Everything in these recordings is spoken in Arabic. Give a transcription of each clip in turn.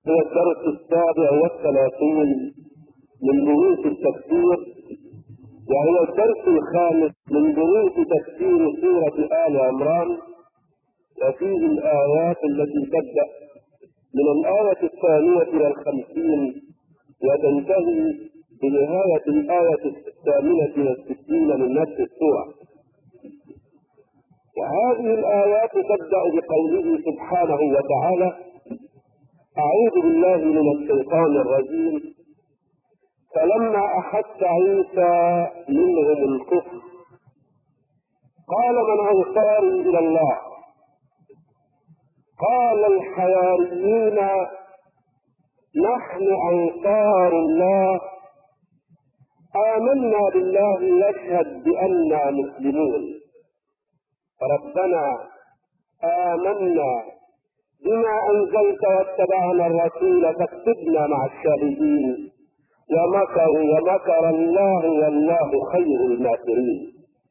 هو الدرس 37 من دروس التفسير، وهو الدرس 5 من دروس تفسير سورة آل عمران، وفيه الآيات التي تبدأ من الآية 2 إلى 50 وتنتهي بنهاية الآية 68 من نفس السورة. وهذه الآيات تبدأ بقوله سبحانه وتعالى: أعوذ بالله من الشيطان الرجيم. فلما أحس عيسى منهم الكفر قال من أنصاري إلى الله؟ قال الحواريون نحن أنصار الله آمنا بالله واشهد بأننا مسلمون. ربنا آمنا بما أنزلت واتبعنا الرسول فاكتبنا مع الشاهدين ومكروا ومكر الله والله خير الماكرين.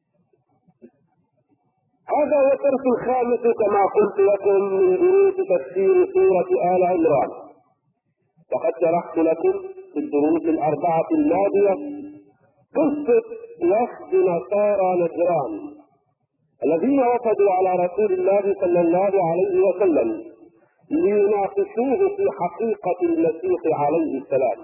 هذا هو الدرس 5 كما قلت لكم من دروس تفسير سورة آل عمران. وقد شرحت لكم في الدروس 4 الماضية قصة وفد نصارى نجران الذين وفدوا على رسول الله صلى الله عليه وسلم ليناقشوه في حقيقة المسيح عليه السلام.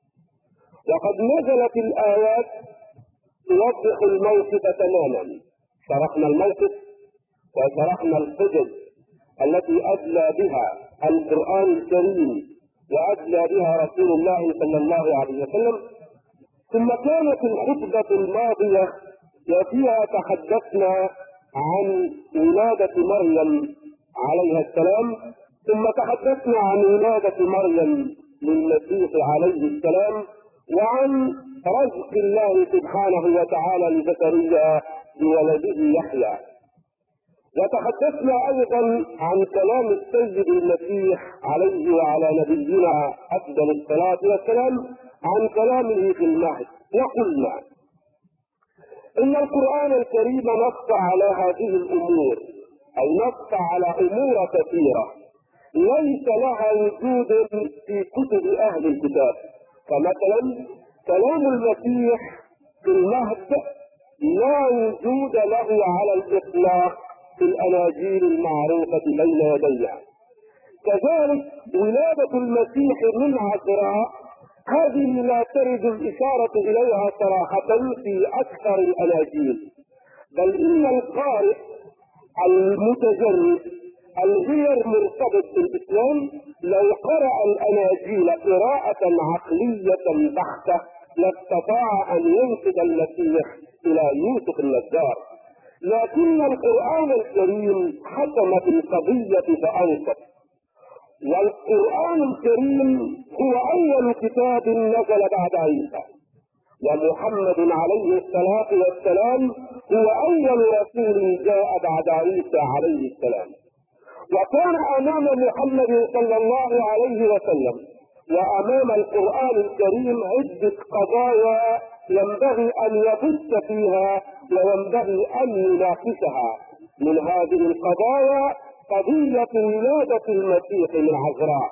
وقد نزلت الآيات توضح الموقف تماما. شرحنا الموقف وشرحنا الحجج التي أدلى بها القرآن الكريم وأدلى بها رسول الله صلى الله عليه وسلم. ثم كانت الخطبة الماضية وفيها تحدثنا عن ولادة مريم عليها السلام، ثم تحدثنا عن ولادة مريم للمسيح عليه السلام، وعن رزق الله سبحانه وتعالى لزكريا بولده يحيى. وتحدثنا أيضا عن كلام السيد المسيح عليه وعلى نبينا أفضل الصلاة والسلام عن كلامه في المهد. وقلنا إن القرآن الكريم نص على هذه الأمور، أي نص على أمور كثيرة ليس لها وجود في كتب أهل الكتاب. فمثلا كلام المسيح في المهد لا وجود له على الإطلاق في الأناجيل المعروفة بين يدينا. كذلك ولادة المسيح من عذراء هذه لا ترد الإشارة إليها صراحة في أكثر الأناجيل، بل إن القارئ المتجرد الغير مرتبط بالإسلام لو قرأ الأناجيل قراءة عقلية بحتة لاستطاع أن ينسب المسيح إلى يوسف النجار. لكن القرآن الكريم حكم في القضية فأنصف. والقرآن الكريم هو أول كتاب نزل بعد عيسى، ومحمد عليه الصلاة والسلام هو أول رسول جاء بعد عيسى عليه السلام. وكان أمام محمد صلى الله عليه وسلم وأمام القرآن الكريم عدة قضايا ينبغي أن يبث فيها وينبغي أن يناقشها. من هذه القضايا قضية ولادة المسيح من عذراء.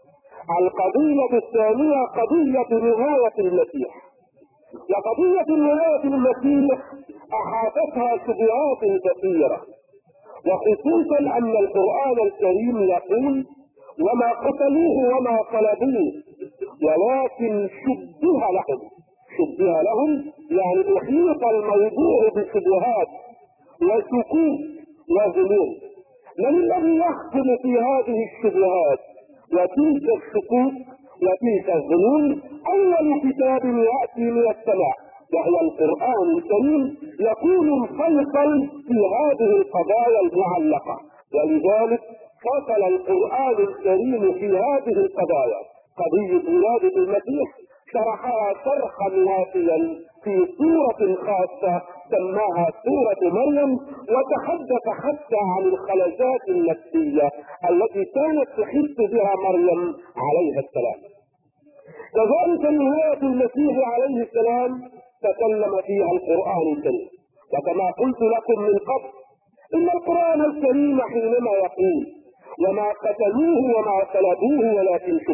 القضية الثانية قضية نهاية المسيح. وقضية ولاية المسيح أحاطتها شبهات كثيرة، وخصوصا أن القرآن الكريم يقول وما قتلوه وما صلبوه ولكن شبه لهم. شبه لهم يعني أحيط الموضوع بشبهات وشكوك وظنون. من الذي يحكم في هذه الشبهات وتلك الشكوك وتلك الظنون؟ أول كتاب يأتي من السماء وهو القرآن الكريم يكون الفيصل في هذه القضايا المعلقة. ولذلك فصل القرآن الكريم في هذه القضايا. قضية ولادة المسيح شرحها شرحا وافيا في سورة خاصة سماها سورة مريم، وتحدث حتى عن الخلجات النفسية التي كانت تحس بها مريم عليها السلام. كذلك نهاية المسيح عليه السلام تكلم فيها القرآن الكريم. وكما قلت لكم من قبل إن القرآن الكريم حينما يقول وما قتلوه وما صلبوه ولكن شبه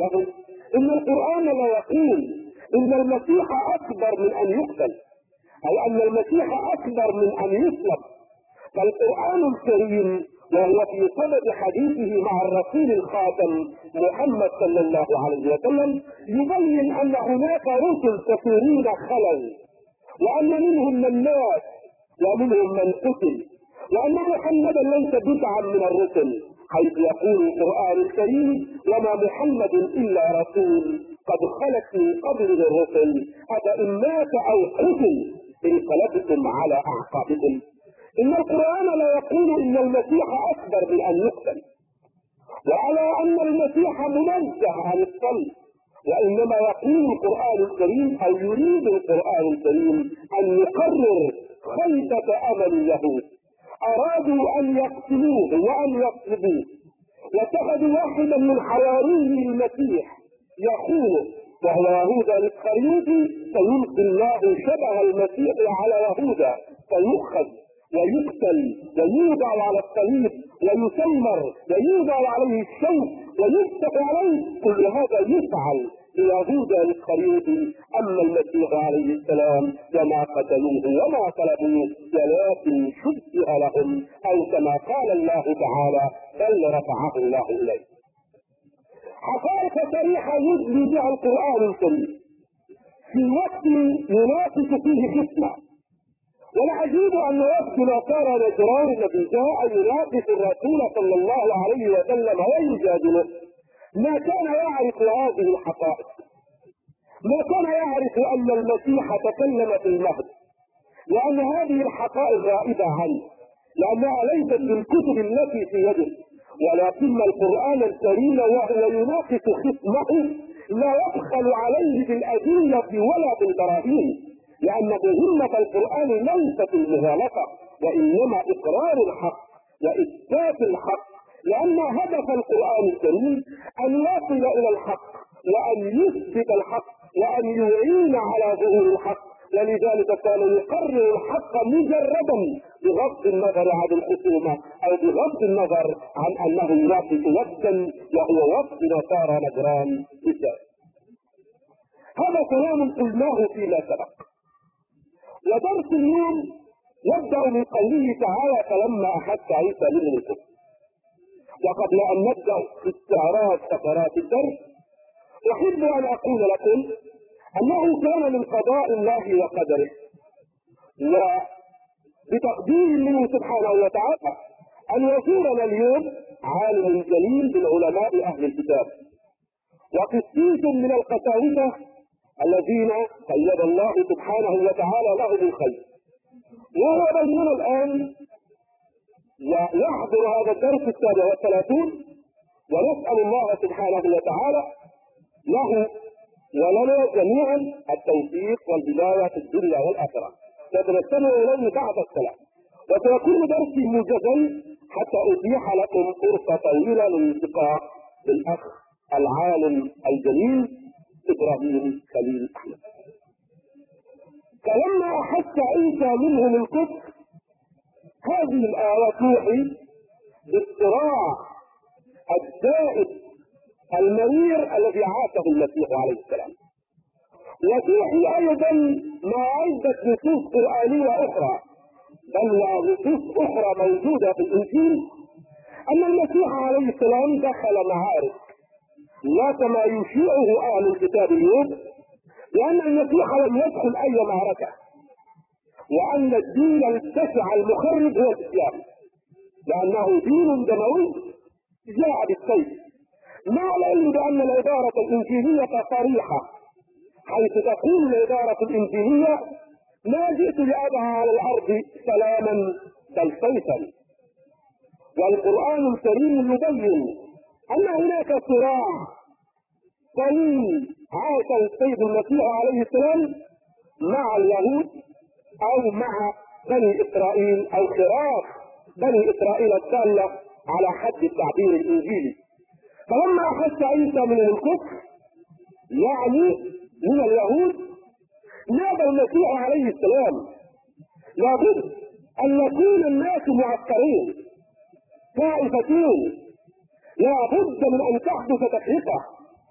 لاحظوا ان القرآن لا يقول ان المسيح اكبر من ان يقتل او ان المسيح اكبر من ان يصلب. فالقرآن الكريم وهو في صدد حديثه مع الرسول الخاتم محمد صلى الله عليه وسلم يبين ان هناك رسل كثيرين خلل، وان منهم من مات ومنهم من قتل، وان محمدا ليس بدعا من الرسل، حيث يقول القرآن الكريم: وما محمد الا رسول قد خلت من قبله الرسل افان مات او قتل انقلبتم على اعقابكم. ان القرآن لا يقول ان المسيح اكبر من ان يقتل، وعلى ان المسيح منزه عن الصلب، وانما يقول القرآن الكريم او يريد القرآن الكريم ان يقرر خيبة امل اليهود. ارادوا ان يقتلوه وان يصلبوه، واتخذوا واحدا من حواريه المسيح يخونه وهو يهوذا الاسخريوطي، فيلقي الله شبه المسيح على يهوذا فيؤخذ ويقتل ويوضع على الصليب ويسمر ويوضع عليه الشوك ويفتح عليه. كل هذا يفعل ليهوذا الاسخريوطي. اما المسيح عليه السلام وما قتلوه وما صلبوه ولكن شبه لهم، او كما قال الله تعالى: بل رفعه الله اليه. حقائق صريحه يدلي بها القرآن الكريم في وقت يناقش فيه فتنه. والعجيب ان وقت نصارى نجران الذي جاء يناقش الرسول صلى الله عليه وسلم ويجادله ما كان يعرف هذه الحقائق، ما كان يعرف ان المسيح تكلم في المهد، لان هذه الحقائق غائبه عنه، لانها ليست من الكتب التي في يده. ولكن القرآن الكريم وهو يناقش خصمه لا يبخل عليه بالادله ولا بالبراهين، لأن مهمة القرآن ليست المغالطة، وإنما إقرار الحق وإثبات الحق، لأن هدف القرآن الكريم أن يصل إلى الحق وأن يثبت الحق وأن يعين على ظهور الحق. ولذلك كان يقرر الحق مجردا بغض النظر عن الخصومة أو بغض النظر عن أنه يناقش وفدا وهو وفد نصارى نجران بالذات. هذا كلام قلناه فيما سبق. ودرس اليوم يبدأ من قوله تعالى: فلما أحس عيسى منهم الكفر. وقبل أن نبدأ في استعراض فقرات الدرس أحب أن أقول لكم أنه كان من قضاء الله وقدره وبتقدير منه سبحانه وتعالى أن يزورنا اليوم عالم جليل من علماء أهل الكتاب وقسيس من القساوسة الذين قيد الله سبحانه وتعالى له بالخير، وهو بيننا الآن ويحضر هذا الدرس 37، ونسأل الله سبحانه وتعالى له ولنا جميعا التوفيق والهداية في الدنيا والآخرة. سنستمع إليه بعد الصلاة، وسيكون درسي موجزا حتى أتيح لكم فرصة طويلة للالتقاء بالأخ العالم الجليل إبراهيم خليل أحمد. فلما أحس عيسى منهم الكفر، هذه الآية توحي بالصراع الزائد المرير الذي عاشه المسيح عليه السلام، وتوحي أيضا مع عدة نصوص قرآنية أخرى، بل ونصوص أخرى موجودة في الإنجيل، أن المسيح عليه السلام دخل معارك لا كما يشيعه أهل الكتاب اليوم، لأن المسيح لم يدخل أي معركة، وأن الدين التسع المخرب هو الإسلام، لأنه دين دموي جاء بالسيف، مع العلم بأن العبارة الإنجيلية صريحة، حيث تقول العبارة الإنجيلية: ما جئت لأضع على الأرض سلاما بل سيفا. والقرآن الكريم يبين أن هناك صراع طويل عاشه السيد المسيح عليه السلام مع اليهود أو مع بني إسرائيل أو خراف بني إسرائيل الدالة على حد التعبير الإنجيلي. فلما أحس عيسى من الكفر يعني من اليهود، نادى المسيح عليه السلام: لابد أن يكون الناس معسكرين طائفتين، لابد من أن تحدث تفرقة،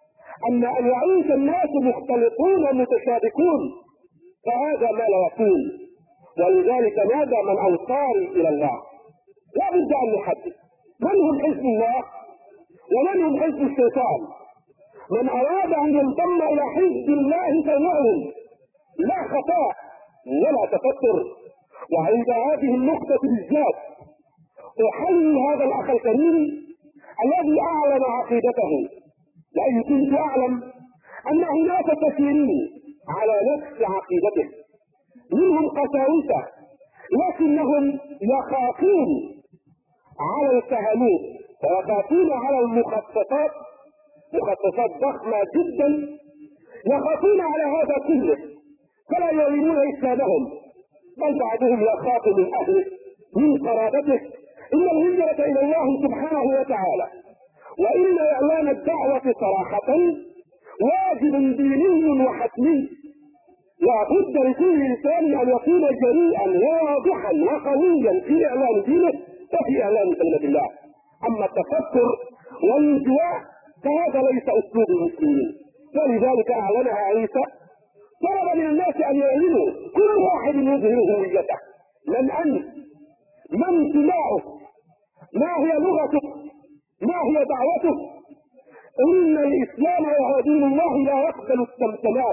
أما أن يعيش الناس مختلطون متشابكون فهذا ما لا يكون. ولذلك نادى من أنصاري إلى الله. لا بد أن نحدد من هم حزب الله ومن هم حزب الشيطان. من أراد أن ينضم إلى حزب الله فليعلم لا خطأ ولا تفتر. وعند هذه النقطة بالذات أحيي هذا الأخ الكريم الذي أعلن عقيدته، لأني كنت أعلم أن هناك كثيرين على نفس عقيدته منهم قساوسة، لكنهم يخافون على الكهنوت ويخافون على المخصصات، مخصصات ضخمة جدا، يخافون على هذا كله فلا يعلنون إسلامهم، بل بعضهم يخاف من أهله من قرابته. إن الهجرة إلى الله سبحانه وتعالى وإن إعلان الدعوة صراحة واجب ديني وحتمي. لا بد لكل إنسان أن يكون جريئا واضحا وقويا في إعلان دينه وفي إعلان كلمة الله. أما التفكر والانزواء فهذا ليس أسلوب المسلمين، ولذلك أعلنها عيسى. طلب من الناس أن يعلنوا كل واحد يظهر هويته، من أنت، من سماعه، ما هي لغته، ما هي دعوته. إن الإسلام وهو دين الله لا يقبل التمثيلات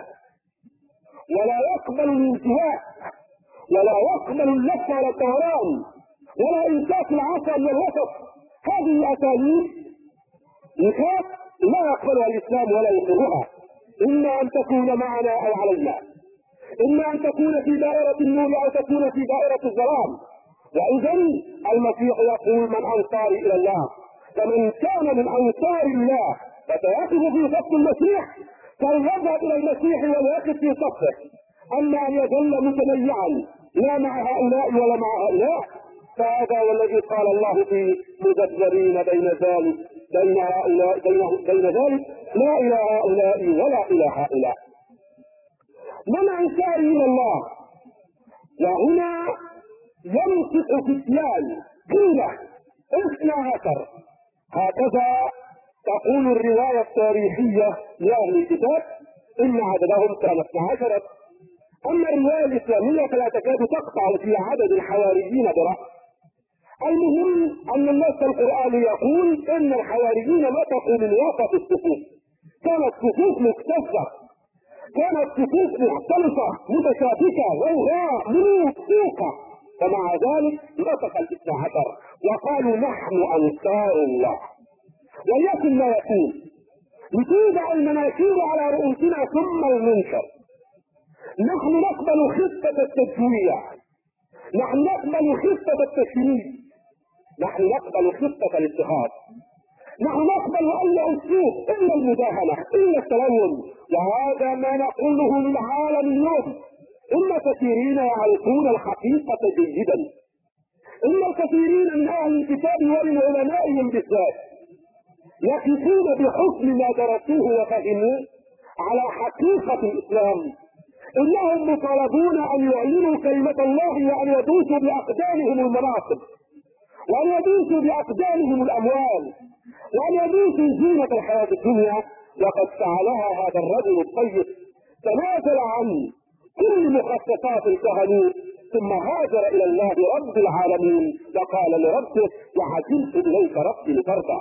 ولا يقبل الانتهاء ولا يقبل اللف ولا الطهران ولا إمساك العصا من الوسط. هذه أساليب نفاق لا يقبلها الإسلام ولا يقبلها. إما أن تكون معنا أو علينا، إما أن تكون في دائرة النور أو تكون في دائرة الظلام. وإذا المسيح يقول من أنصاري إلى الله، فمن كان من أنصار الله فسيقف في صف المسيح فليذهب إلى المسيح وليقف في صفه. أما أن يظل متميعا لا مع هؤلاء ولا مع هؤلاء فهذا والذي قال الله في مذبذبين بين ذلك بين هؤلاء بين ذلك لا إلى هؤلاء ولا إلى هؤلاء. من أنصاري إلى الله، وهنا ينطق فتيان قيلة 12 هكذا تقول الرواية التاريخية لأهل الكتاب إن عددهم كان 12. أما الرواية الإسلامية فلا تكاد تقطع في عدد الحواريين برأس. المهم أن النص القرآني يقول إن الحواريين نطقوا من وسط الصفوف، كانت صفوف مكتسة، كانت صفوف مختلفة متشابكة غوغاء منوطة، ومع ذلك نطق 12 وقالوا نحن أنصار الله. وليكن ما يكون لتوضع المناكير على رؤوسنا ثم المنشر. نحن نقبل خطة التجويع، نحن نقبل خطة التشريد، نحن نقبل خطة الاتخاذ، نحن نقبل أي أسلوب إلا المداهنة إلا التلون. وهذا ما نقوله للعالم اليوم. إن كثيرين يعرفون الحقيقة جيدا، إن الكثيرين من أهل الكتاب ومن علمائهم بالذات يقفون بحكم ما درسوه وفهموه على حقيقة الإسلام. إنهم مطالبون أن يعلنوا كلمة الله وأن يدوسوا بأقدامهم المناصب وأن يدوسوا بأقدامهم الأموال وأن يدوسوا زينة الحياة الدنيا. وقد فعلها هذا الرجل الطيب، تنازل عن كل مخصصات الكهنوت ثم هاجر إلى الله رب العالمين وقال لربه وعجلت إليك ربي لترضى.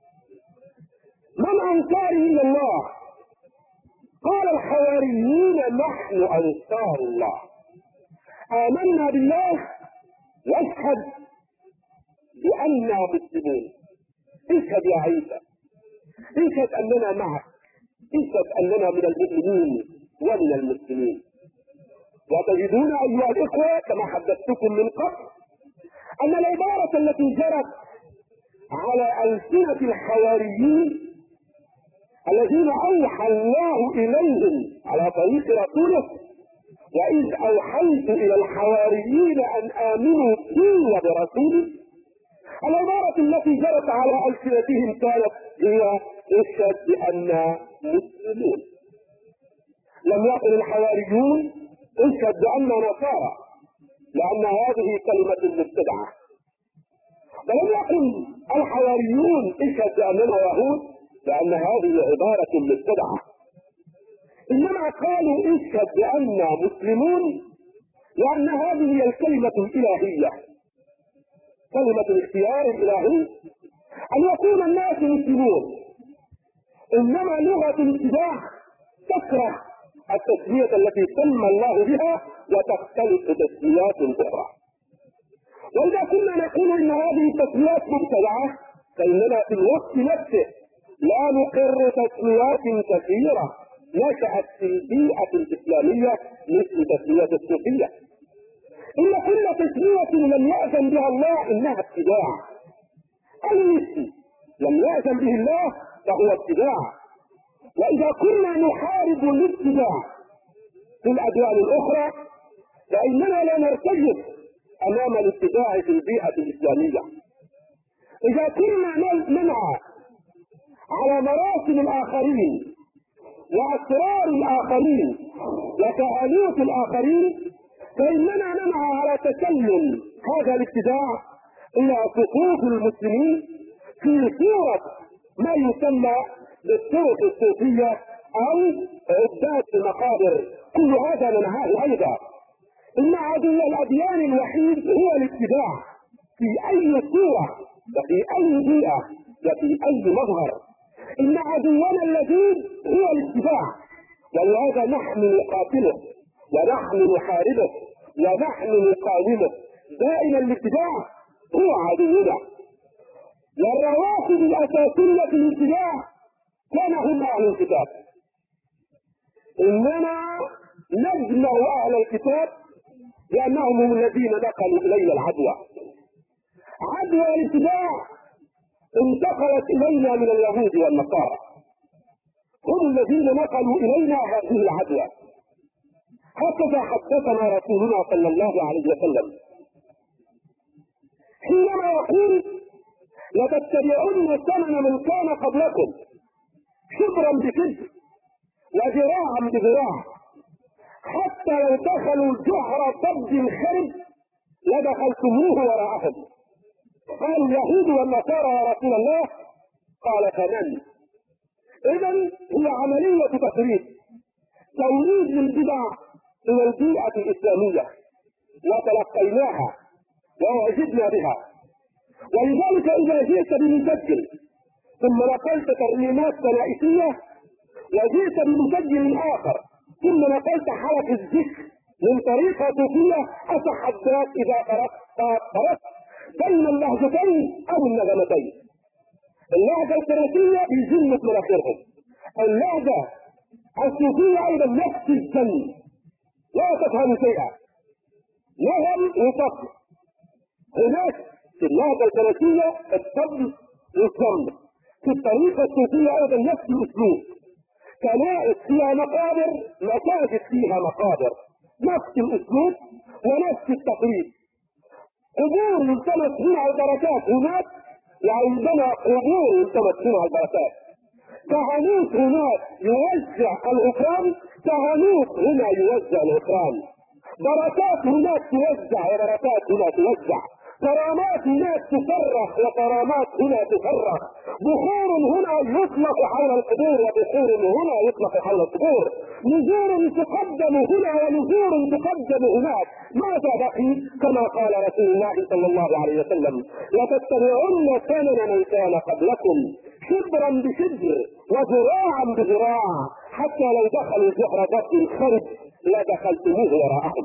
من أنصاري إلى الله؟ قال الحواريون نحن أنصار الله، آمنا بالله واشهد بأننا مسلمون. اشهد يا عيسى، اشهد أننا معك، اشهد أننا من المؤمنين ومن المسلمين. وتجدون أيها الإخوة كما حدثتكم من قبل أن العبارة التي جرت على ألسنة الحواريين الذين أوحى الله إليهم على طريق رسوله، وإذ أوحيت إلى الحواريين أن آمنوا بي وبرسولي، العبارة التي جرت على ألسنتهم كانت هي اشهد بأننا مسلمون. لم يقل الحواريون اشهد بأننا نصارى، لأن هذه كلمة مبتدعة. ولم يقل الحواريون اشهد بأننا يهود، لأن هذه عبارة مبتدعة، إنما قالوا اشهد بأننا مسلمون، لأن هذه هي الكلمة الإلهية، كلمة الاختيار الإلهي أن يكون الناس مسلمون. إنما لغة الاتباع تكره التسمية التي سمى الله بها وتختلف تسميات أخرى. وإذا كنا نقول إن هذه التسميات مبتدعة فإننا في الوقت نفسه لا نقر تسميات كثيرة نشأت في البيئة الإسلامية مثل تسمية الصوفية. إن كل تسمية لم يأذن بها الله إنها ابتداع، أي اسم لم يأذن به الله فهو ابتداع. وإذا كنا نحارب الابتداع في الأديان الأخرى فإننا لا نرتجف أمام الابتداع في البيئة الإسلامية. إذا كنا ننعى على مراسم الآخرين وأسرار الآخرين وتعاليق الآخرين فإننا ننعى على تسلم هذا الابتداع إلى صفوف المسلمين في صورة ما يسمى بالطرق الصوفية أو عبادة المقابر. كل هذا ننهاه أيضا. إن عدو الأديان الوحيد هو الابتداع في أي صورة وفي أي بيئة وفي أي مظهر. إن عدونا اللذيذ هو الابتداع، ولهذا نحن نقاتله ونحن نحاربه ونحن نقاومه. دائما الابتداع هو عدونا. والروافد الأساسية في الابتداع كان هم أهل الكتاب. إننا نجمع أهل الكتاب لأنهم هم الذين نقلوا إلينا العدوى. عدوى الابتداع انتقلت إلينا من اليهود والنصارى، هم الذين نقلوا إلينا هذه العدوى. هكذا حدثنا رسولنا صلى الله عليه وسلم حينما يقول لتتبعن سنن من كان قبلكم شبرا بشبر وذراعا بذراع حتى لو دخلوا الجحر ضب خرب لدخلتموه وراءهم. قال اليهود والنصارى يا رسول الله، قال فمن؟ إذن هي عملية تخريب توليد للبدع إلى البيئة الإسلامية وتلقيناها وأعجبنا بها. ولذلك إذا جئت بمسجل ثم نقلت ترميمات كنائسية وجئت بمسجل آخر ثم نقلت حلقة الذكر من طريقة صوفية أصح الذات إذا فرقت بين اللهجتين أو النغمتين. اللهجة الكنائسية بجنة مناخيرهم، اللهجة الصوفية أيضا نفس الجن، لا تفهم شيئا، لهم وفصل. هناك في اللهجة الكنائسية الصبر والصمت، في الطريقة الصوفية أيضا نفس الأسلوب. كنائس فيها مقابر، مساجد فيها مقابر، نفس الأسلوب ونفس التقليد. قبور يلتمس منها البركات هناك، يعني عندنا قبور يلتمس منها البركات. كهنوت هناك يوزع الغفران، كهنوت هنا يوزع الغفران. بركات هناك توزع وبركات هنا توزع. كرامات هناك تفرخ وكرامات هنا تفرخ. بخور هنا يطلق حول القبور وبخور هنا يطلق حول القبور. نزور تقدم هنا ونزور تقدم هناك. ماذا بقي؟ كما قال رسول الله صلى الله عليه وسلم لتتبعن سنن من كان قبلكم شبرا بشبر وذراعا بذراع حتى لو دخلوا جحر ضب خرب لدخلتموه وراءهم.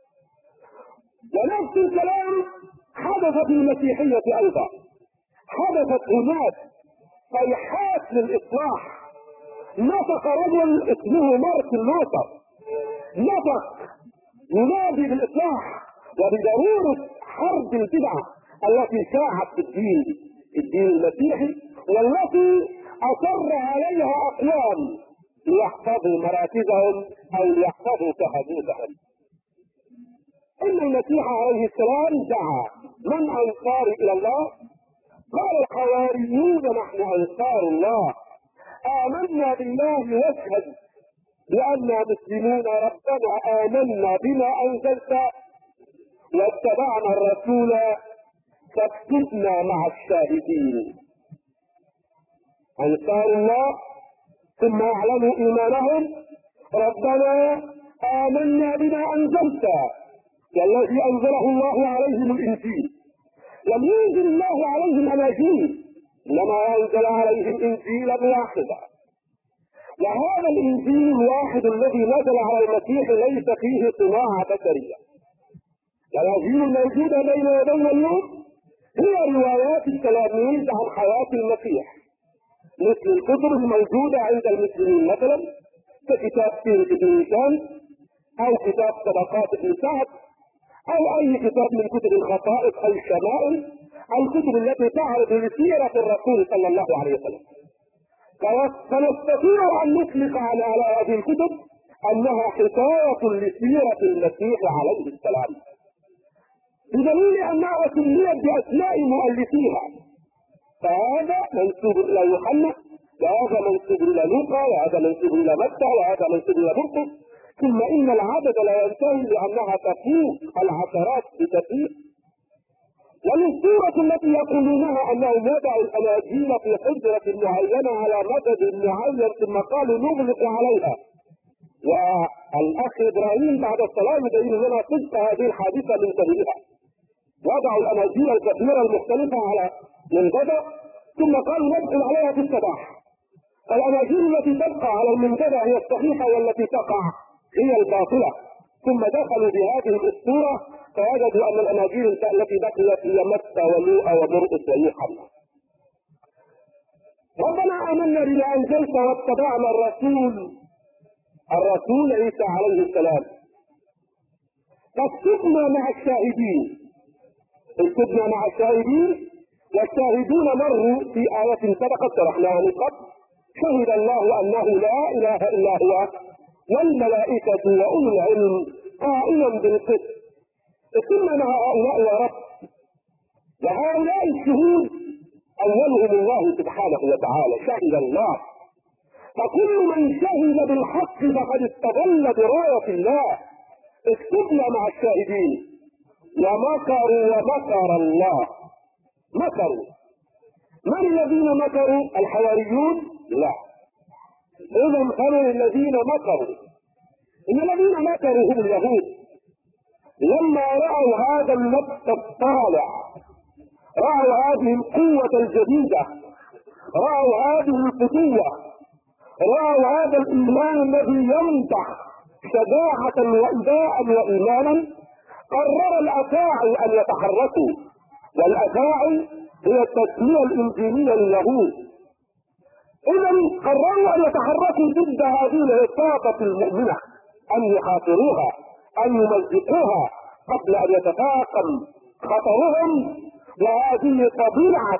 ونفس الكلام حدث في المسيحية أيضا. حدثت هناك صيحات للإصلاح. نطق رجل اسمه مارتن لوثر، نطق ينادي بالإصلاح وبضرورة حرب البدعة التي شاعت في الدين المسيحي والتي أصر عليها أقوام ليحفظوا مراكزهم أو ليحفظوا شهادتهم. إن المسيح عليه السلام دعا من أنصار إلى الله؟ قال الحواريون نحن أنصار الله، آمنا بالله واشهد بأننا مسلمون، ربنا آمنا بما أنزلت واتبعنا الرسول فاكتبنا مع الشاهدين. أنصار الله ثم أعلنوا إيمانهم: ربنا آمنا بما أنزلت، والذي أنزله الله عليهم الإنجيل. لم ينزل الله عليهم أناجيل، إنما أنزل عليهم إنجيلا واحدا، وهذا الإنجيل الواحد الذي نزل على المسيح ليس فيه صناعة بشرية. الأناجيل الموجودة بين يدينا اليوم هي روايات التلاميذ عن حياة المسيح، مثل الكتب الموجودة عند المسلمين مثلا ككتاب سيرة ابن هشام، أو كتاب طبقات ابن سعد، أو أي كتاب من كتب الخصائص أو الشمائل، الكتب التي تعرض لسيرة الرسول صلى الله عليه وسلم. فنستطيع أن نطلق على هذه الكتب أنها حكاية لسيرة المسيح عليه السلام، بدليل أنها سميت بأسماء مؤلفيها، فهذا منسوب إلى يوحنا، وهذا منسوب إلى لوقا، وهذا منسوب إلى متى، وهذا منسوب إلى مرقس، ثم إن العدد لا ينتهي لأنها تفوق العشرات بكثير. والصورة التي يقولونها أنهم وضعوا الأناجيل في حجرة معينة على مدد معين ثم قالوا نغلق عليها، والأخ إبراهيم بعد الصلاة يبين لنا صدق هذه الحادثة من سبيلها. وضعوا الأناجيل الكثيرة المختلفة على منتدى ثم قالوا ندخل عليها في الصباح. الأناجيل التي تبقى على المنتدى هي الصحيحة، والتي تقع هي الباطلة. ثم دخلوا بهذه الأسطورة فوجدوا أن الأناجيل التي بقيت هي متى ولوقا ومرقس ويوحنا. ربنا آمنا بما أنزلت واتبعنا الرسول عيسى عليه السلام، فاكتبنا مع الشاهدين. اكتبنا مع الشاهدين، والشاهدون مروا في آية سبقت شرحناها من قبل: شهد الله أنه لا إله إلا هو والملائكة وأولو العلم قائما بالقسط. اكتبنا مع هؤلاء يا رب، وهؤلاء الشهود أولهم الله سبحانه وتعالى، شهد الله. فكل من شهد بالحق فقد استظل براية الله. اكتبنا مع الشاهدين. ومكروا ومكر الله. مكروا. من الذين مكروا؟ الحواريون؟ لا. إذا من الذين مكروا؟ إن الذين مكروا هم اليهود. لما رأوا هذا النبت الطالع، رأوا هذه القوة الجديدة، رأوا هذه الفتوة، رأوا هذا الإيمان الذي ينطح شجاعة وإباء وإيمانا، قرر الأفاعي أن يتحركوا. والأفاعي هي التسمية الإنجيلية لليهود. إذا قرروا أن يتحركوا ضد هذه العصابة المؤمنة، أن يحاصروها، أن يمزقوها قبل أن يتفاقم خطرهم. وهذه طبيعة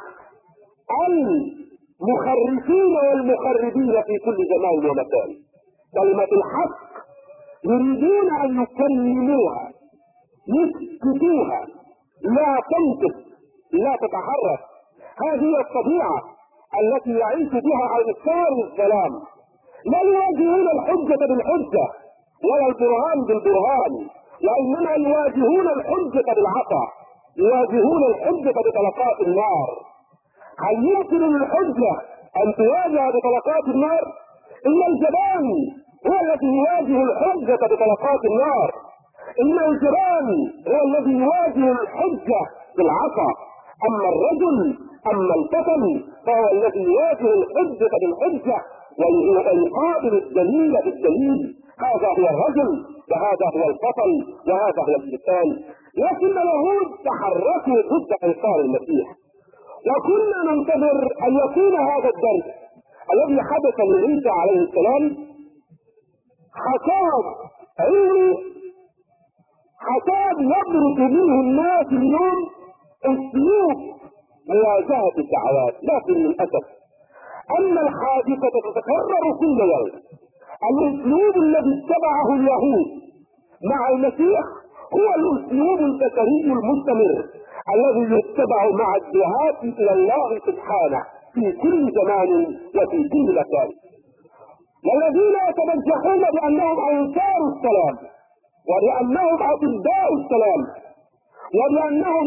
المخرفين والمخربين في كل زمان ومكان. كلمة الحق يريدون أن يكلموها، يسكتوها، لا تنطق، لا تتحرك. هذه الطبيعة التي يعيش بها أنصار السلام. لا يواجهون الحجة بالحجة ولا البرهان بالبرهان، وإنما يواجهون الحجة بالعصا، يواجهون الحجة بطلقات النار. هل يمكن للحجة أن تواجه بطلقات النار؟ إن الجبان هو الذي يواجه الحجة بطلقات النار. إن الجبان هو الذي يواجه الحجة بالعصا. أما الرجل، أما الفتن، فهو الذي يواجه الحجة بالحجة ويقابل الدليل بالدليل. هذا هو الرجل، وهذا هو الفتن، وهذا هو الفتان. لكن اليهود تحركوا ضد انصار المسيح. وكنا ننتظر ان يكون هذا الدرس الذي حدث لعيسى عليه السلام حساب يبرز منه الناس اليوم اسلوب مواجهة الدعوات. لكن للأسف أن الحادثة تتكرر كل يوم. الاسلوب الذي اتبعه اليهود مع المسيح هو الاسلوب البشري المستمر الذي يتبع مع الدعاة الى الله سبحانه في كل زمان وفي كل مكان. والذين يتبجحون بانهم انصار السلام، وبانهم اطباء السلام، وبانهم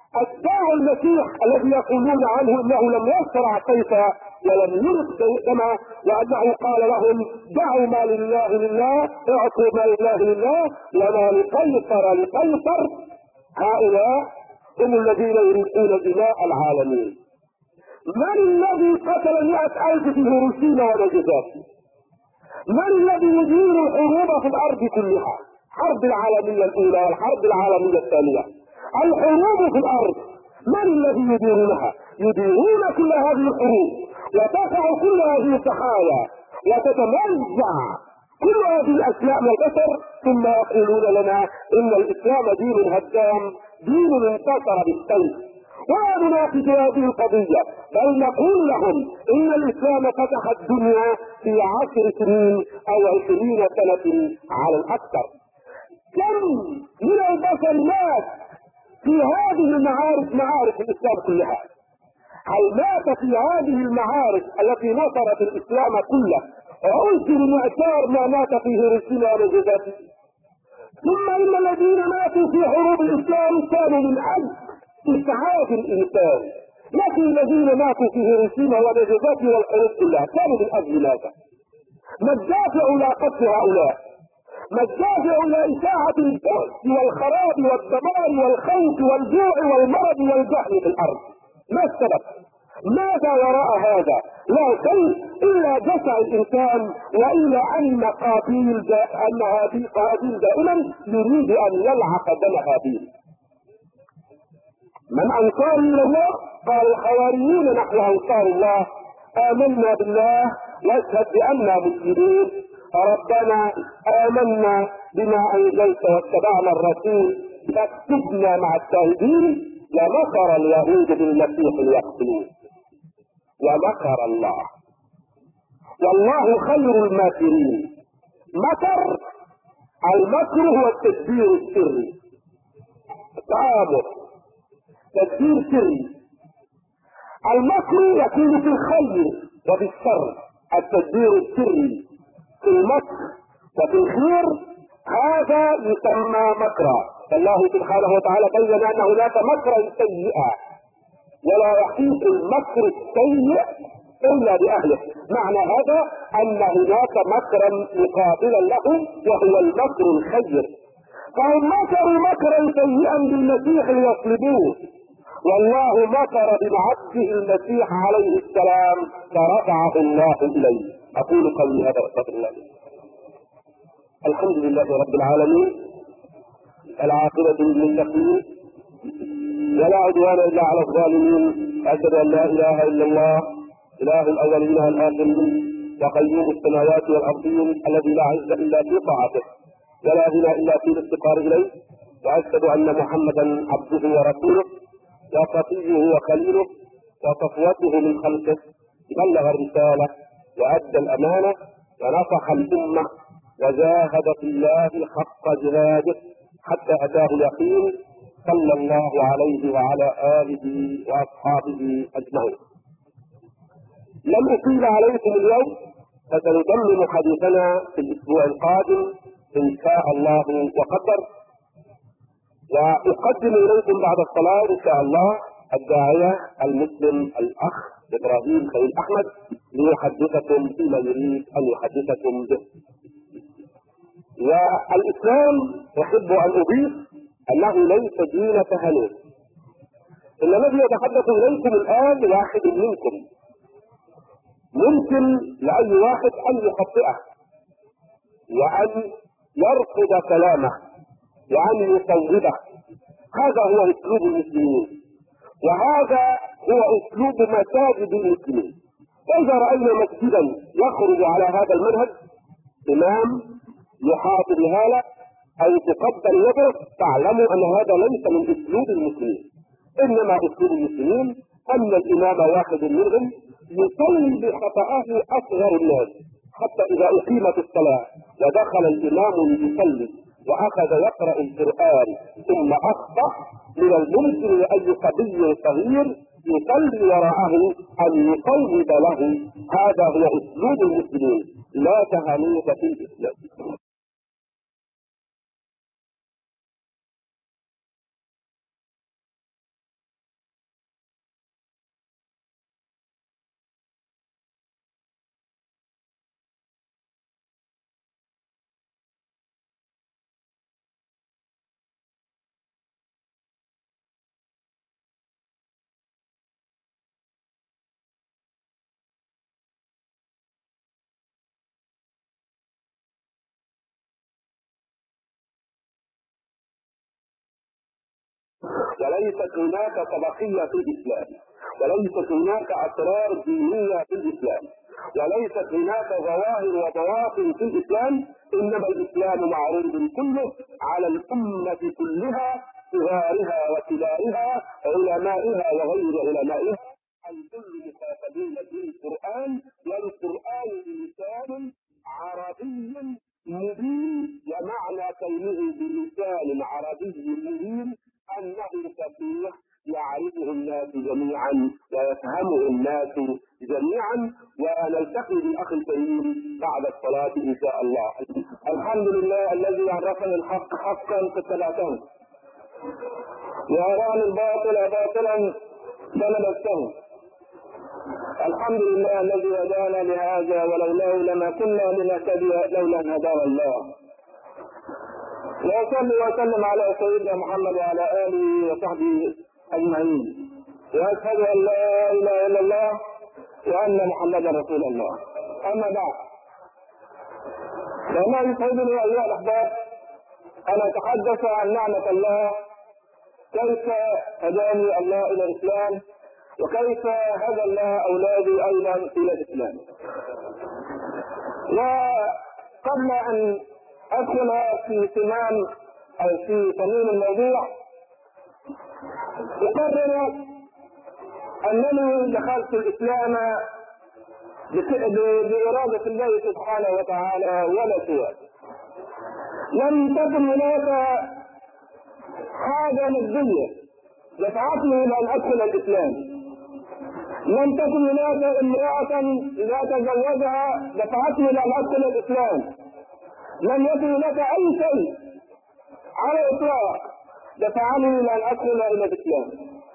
اتباع المسيح الذي يقولون عنه انه لم يصرع سيفا ولم يرد دما، وانه قال لهم دعوا ما لله لله، اعطوا ما لله لله، وما لقيصر لقيصر، هؤلاء هم الذين يريدون دماء العالمين. من الذي قتل 100,000 في هيروشيما وناجازاكي؟ من الذي يدير الحروب في الارض كلها؟ الحرب العالميه الاولى والحرب العالميه الثانيه، الحروب في الارض من الذي يديرونها؟ يديرون كل هذه الحروب، وتقع كل هذه الضحايا، وتتمزع كل هذه الاشياء من البشر، ثم يقولون لنا ان الاسلام دين هدام، دين انتصر بالسيف. ولا نناقش هذه القضية، بل نقول لهم ان الاسلام فتح الدنيا في 10 سنين او 20 سنة على الاكثر. كم من البشر مات في هذه المعارك، معارك الاسلام كلها؟ هل مات في هذه المعارك التي نصرت الاسلام كله عنصر معتار ما مات في هيروشيما وناجازاكي؟ ثم ان الذين ماتوا في حروب الاسلام كانوا من اجل اسعاد الانسان، لكن الذين ماتوا في هيروشيما وناجازاكي والحروب كلها كانوا من اجل ماذا؟ ما الدافع الى قتل هؤلاء؟ ما الدافع الى اشاعة البؤس والخراب والدمار والخوف والجوع والمرض والجهل في الارض؟ ما السبب؟ ماذا وراء هذا؟ لا شيء الا جشع الانسان، والا ان قابيل ان قابيل دائما يريد ان يلعق دم هابيل. من انصار الى الله؟ قال الحواريون نحن انصار الله، امنا بالله واشهد باننا مسلمين، ربنا آمنا بما أنزلت واتبعنا الرسول فاكتبنا مع الشاهدين. ومكر اليهود بالمسيح ليقتلوه ومكر الله والله خير الماكرين. مكر، المكر هو التدبير السري، التآمر، تدبير سري. المكر يكون في الخير وفي الشر، التدبير السري في المكر وفي الخير هذا يسمى مكرا. الله سبحانه وتعالى بين ان هناك مكرا سيئا ولا يحيط المكر السيء الا باهله. معنى هذا ان هناك مكرا مقابلا له وهو المكر الخير. فهم مكروا مكرا سيئا بالمسيح ليصلبوه، والله مكر بعبده المسيح عليه السلام فرفعه الله اليه. اقول قولي هذا واستغفر الله. الحمد لله رب العالمين، العاقبة للمتقين ولا عدوان الا على الظالمين. اشهد ان لا اله الا الله اله الاولين والاخرين وقيوم السماوات والارضين الذي لا عز الا في طاعته ولا غنى الا في الافتقار اليه. واشهد ان محمدا عبده ورسوله وصفيه وخليله وصفوته من خلقه، بلغ الرساله وادى الامانه ونصح الامه وجاهد في الله حق جهاده حتى اتاه اليقين، صلى الله عليه وعلى اله واصحابه اجمعين. لم اطيل عليكم اليوم، فسنتمم حديثنا في الاسبوع القادم ان شاء الله وقدر. واقدم اليكم بعد الصلاه ان شاء الله الداعيه المسلم الاخ ابراهيم خليل احمد ليحدثكم فيما يريد ان يحدثكم به. والاسلام احب ان اضيف انه ليس دين تهانون، ان الذي يتحدث اليكم الان واحد منكم، ممكن لاي واحد ان يخطئه وان يرفض كلامه وان يصوبه. هذا هو اسلوب المسلمين، وهذا هو اسلوب مساجد المسلمين. واذا راينا مسجدا يخرج على هذا المنهج، امام يحاط بهاله او تقدم يده، تعلموا ان هذا ليس من اسلوب المسلمين. انما اسلوب المسلمين ان الامام واحد منهم يصلي بخطاه اصغر الناس، حتى اذا اقيمت الصلاه ودخل الامام يصلي واخذ يقرا القران ثم اخطا، من الممكن لاي صبي صغير يصلي وراءه ان يصوب له. هذا هو اسلوب المسلمين، لا تهانيه في الاسلام. وليست هناك طبقية في الإسلام، وليست هناك أسرار دينية في الإسلام، وليست هناك ظواهر وبواطن في الإسلام، إنما الإسلام معروض كله على الأمة كلها، صغارها وكبارها، علمائها وغير علمائها، الكل مخاطبين بالقرآن، والقرآن بلسان عربي مبين، ومعنى كونه بلسان عربي مبين أنه فصيح يعرفه الناس جميعا ويفهمه الناس جميعا. ونلتقي بالأخ الكريم بعد الصلاة إن شاء الله. الحمد لله الذي عرفني الحق حقا فاتبعته، وأراني الباطل باطلا فنبذته. الحمد لله الذي هدانا لهذا، ولولاه لما كنا لنهتدي لولا ان هدانا الله. وصلي وسلم على سيدنا محمد وعلى اله وصحبه اجمعين، واشهد ان لا اله الا الله وان محمدا رسول الله. اما بعد، فما يسعدني ايها الاحباب ان اتحدث عن نعمه الله، كيف هداني الله الى الاسلام، وكيف هدى الله اولادي ايضا الى الاسلام. وقبل ان ادخل في صمام او في صميم الموضوع، اقرر انني دخلت الاسلام باراده الله سبحانه وتعالى ولا سوى. لم تكن هناك حاجه ماديه دفعتني الى ان ادخل الاسلام، لم تكن هناك امرأة لا تزوجها دفعتني إلى أن أدخل الإسلام، لم يكن هناك أي شيء على الإطلاق دفعني إلى أن أدخل إلى الإسلام.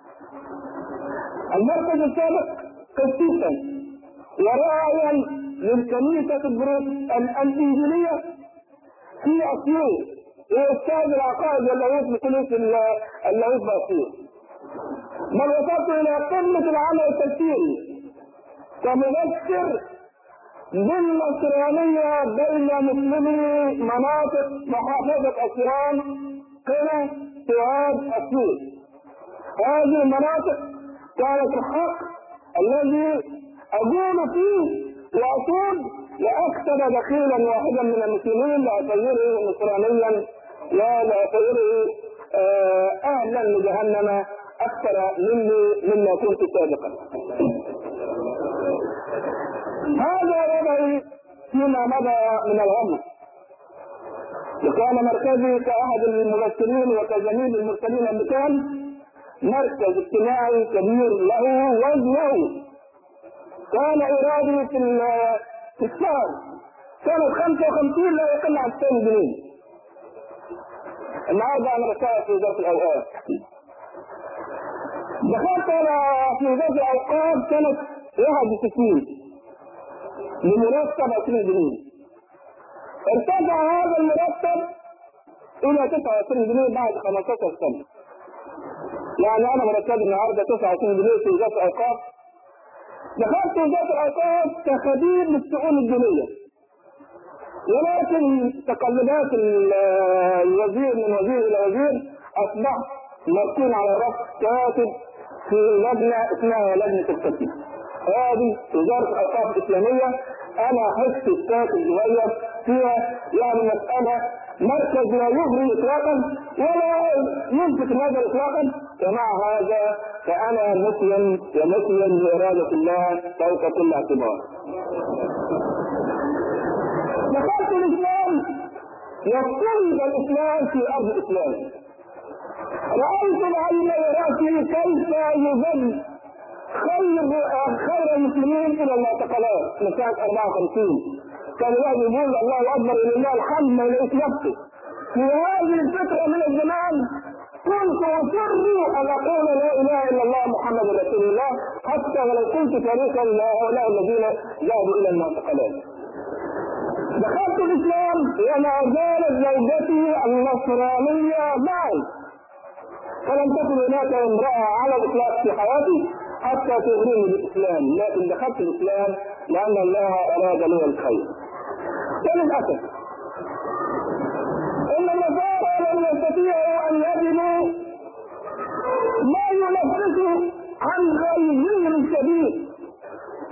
المركز السابق قسيسا وراعيا للكنيسة الإنجيلية في أسيوط، وأستاذ العقائد واللاهوت بكنيسة اللاهوت بأسيوط، بل وصلت الى قمة العمل التفسيري كمبشر بالنصرانية بين مسلمي مناطق محافظة أسوان قنا سواد أسيوط. هذه المناطق كانت الحق الذي أقوم فيه وأصول لأكثر دخيلا واحدا من المسلمين لأصيره نصرانيا ولأصيره أهلا لجهنم أكثر مما كنت سابقا. هذا وضعي فيما مضى من العمر، وكان مركزي كأحد الممثلين وكزميل المرسلين المكان مركز اجتماعي كبير له وزنه. كان إيرادي في الشهر كانت 55 لا يقل عن 200 جنيه. النهارده أنا بشتغل في وزارة الأوقاف. دخلت في وزارة الأوقاف سنة 61 بمرتب 20 جنيه. ارتفع هذا المرتب إلى 29 جنيه بعد 15 سنة. يعني أنا مرتبي النهارده 29 جنيه في وزارة الأوقاف. دخلت وزارة الأوقاف كخبير للشؤون الدينية، ولكن تقلبات الوزير من وزير إلى وزير أصبحت مركون على رأس كاتب في لجنة اسمها لجنة التفتيش. هذه وزارة الأوقاف الإسلامية، أنا حس الكاتب صغير فيها، يعني مسألة مركز لا يغري إطلاقا ولا يلفت النظر إطلاقا، ومع هذا فأنا مسلم ومسلم بإرادة الله فوق كل اعتبار. دخلت الإسلام يصيب الإسلام في أرض الإسلام. رأيت بعين رأسي كيف يذل خير المسلمين إلى المعتقلات من سنة 54. كان يقول الله أكبر ولله الحمد ما لقيت نفسي. في هذه الفترة من الزمان كنت أصر أن أقول لا إله إلا الله محمد رسول الله، حتى ولو كنت طريقا لهؤلاء الذين ذهبوا إلى المعتقلات. دخلت الإسلام وما زالت زوجتي النصرانية معي، فلم تكن هناك امرأة على الإطلاق في حياتي حتى تغريني بالإسلام، لكن دخلت الإسلام لأن الله أراد لي الخير. وللأسف إن النصارى لم يستطيعوا أن يجدوا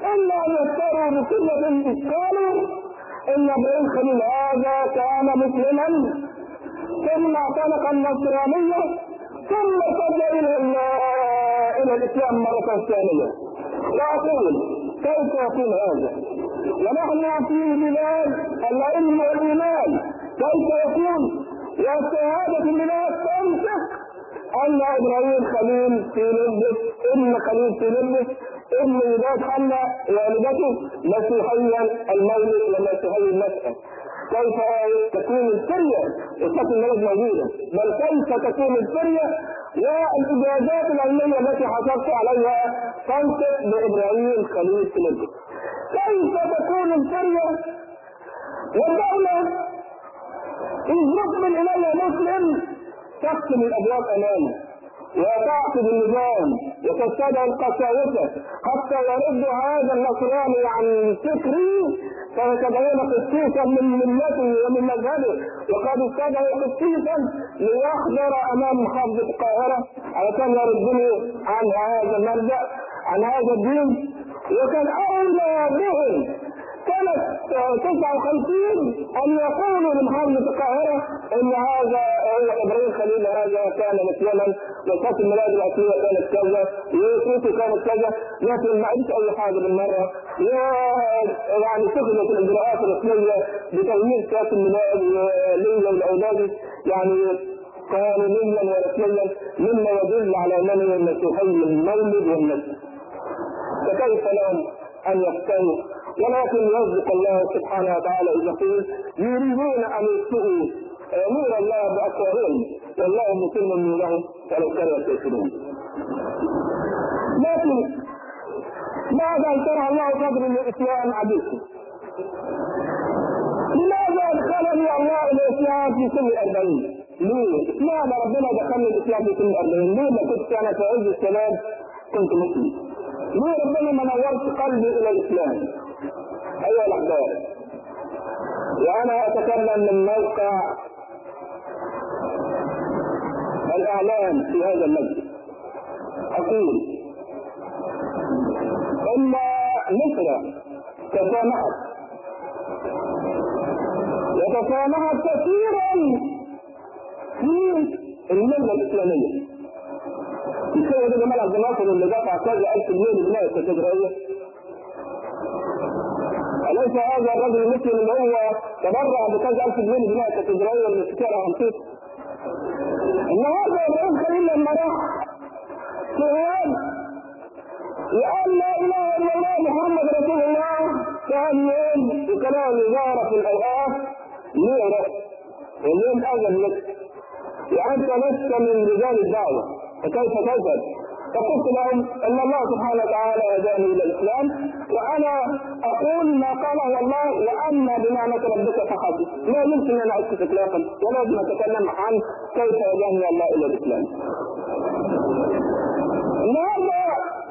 إلا أن يذكروا بكلمة قالوا إن إبراهيم خليل هذا كان مسلما ثم اعتنق النصرانية ثم اتجه إلى الإسلام مرة ثانية. وأقول كيف يكون هذا ونحن في بلاد العلم والإيمان؟ كيف يكون والشهادة بالله تنطق أن إبراهيم خليل في لبس ابن خليل في لبس ابن ولاد حنا والدته مسيحيا المولد ومسيحي المسأل؟ كيف تكون السرية وقت المولد موجودة؟ بل كيف تكون السرية والإجازات العلمية التي حصلت عليها تنطق بإبراهيم خليل في لبس؟ كيف تكون السرية والدولة إذ يقبل إلي مسلم تقسم الأبواب أمامه وتعقد النظام وتستدعي القساوسة حتى يرد هذا النصراني عن فكره فيتبين قسيسا من ملته ومن مذهبه، وقد استدعي قسيسا ليحضر أمام محافظة القاهرة علشان يردني عن هذا المبدأ عن هذا الدين. وكان أولى بهم سنة 59 أن يقولوا لمحافظة القاهرة إن هذا إبراهيم خليل هذا كان مسلما وقت الميلاد الأصلية كانت كذا ويوسف كانت كذا، لكن ما عندش أي حاجة بالمرة. يعني اتخذت الإجراءات الرسمية بتغيير كاس الميلاد ليلة والأولاد يعني قانونيا ورسميا مما يدل على أنه مسيحي المولد والنسل. فكيف لهم أن يفتنوا؟ ولكن يصدق الله سبحانه وتعالى إذا قيل يريدون أن يطفئوا نور الله بأفواههم والله متم نوره ولو كانوا يستكبرون. لكن ماذا شرع الله صدر الإسلام عبيده؟ لماذا أدخلني الله الإسلام في سن 40؟ ليه؟ لماذا ربنا دخلني الإسلام في سن 40؟ ليه ما كنت أنا في عز الشباب كنت مسلم؟ ليه ربنا ما نورت قلبي إلى الإسلام؟ أيها الأحباب، وأنا أتكلم من موقع الإعلام في هذا المجلس أقول إن مصر تسامحت وتسامحت كثيرا في الملة الإسلامية. السيد جمال عبد الناصر اللي دفع كذا 1000 مليون لبناء الكاتدرائية، أليس هذا الرجل المسلم اللي هو تبرع بكذا 1000 مليون لبناء الكاتدرائية اللي سكرها عنصير؟ إن هذا إبراهيم خليل لما راح سؤال وقال لا إله إلا الله محمد رسول الله ثاني يوم وكلام وزارة في الأوقاف ليه واليوم أذن لك وأنت لست من رجال الدعوة فكيف تذهب؟ فقلت لهم ان الله سبحانه وتعالى هداني الى الاسلام وانا اقول ما قاله الله واما بنعمه ربك فحسب. لا يمكن ان اسكت اطلاقا ولازم اتكلم عن كيف هداني الله الى الاسلام. النهارده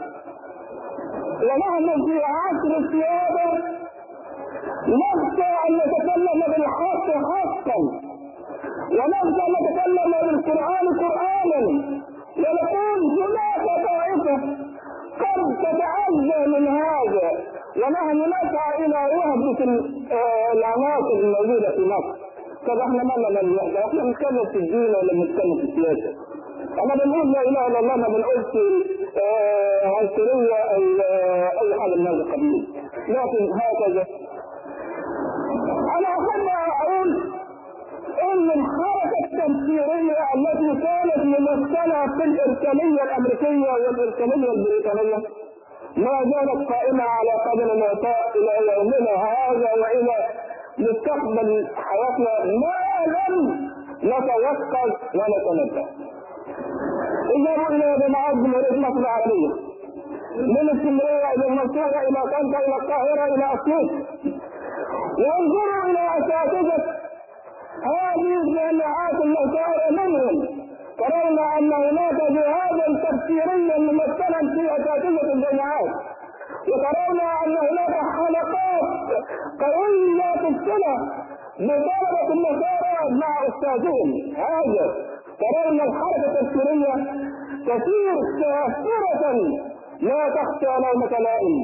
ونحن في عصر السياده نخشى ان نتكلم بالحق حقا ونخشى ان نتكلم بالقران قرانا ونقول هناك طائفة قد تتعزى من هذا ونحن نسعى إلى وحدة العناصر الموجودة في مصر. طب احنا ما لنا الوحدة؟ احنا بنتكلم في الدين ولا بنتكلم في السياسة؟ احنا بنقول لا إله إلا الله، ما بنقولش عنصرية أو أي حاجة من هذا القبيل. لكن هكذا أنا أحب أقول ان الحركة التنفيرية التي كانت ممثلة في الإرسالية الأمريكية والإرسالية البريطانية ما زالت قائمة على قدم الوفاء إلى يومنا هذا وإلى مستقبل حياتنا ما لم نتوقف ونتنبه. اذهبوا إلى جماعات جمهورية مصر العربية من اسكندرية إلى المنصورة إلى طنطا إلى القاهرة إلى أسيوط وانظروا إلى أساتذة هذه الجامعات التي منهم ترون ان هناك جهازا تفسيريا ممثلا في اساتذه الجامعات وترون ان هناك حلقات قويه الصله بطلبه النصارى مع استاذهم. هذا ترون الحركه التفسيريه تسير كافره لا تخشى لومه لائم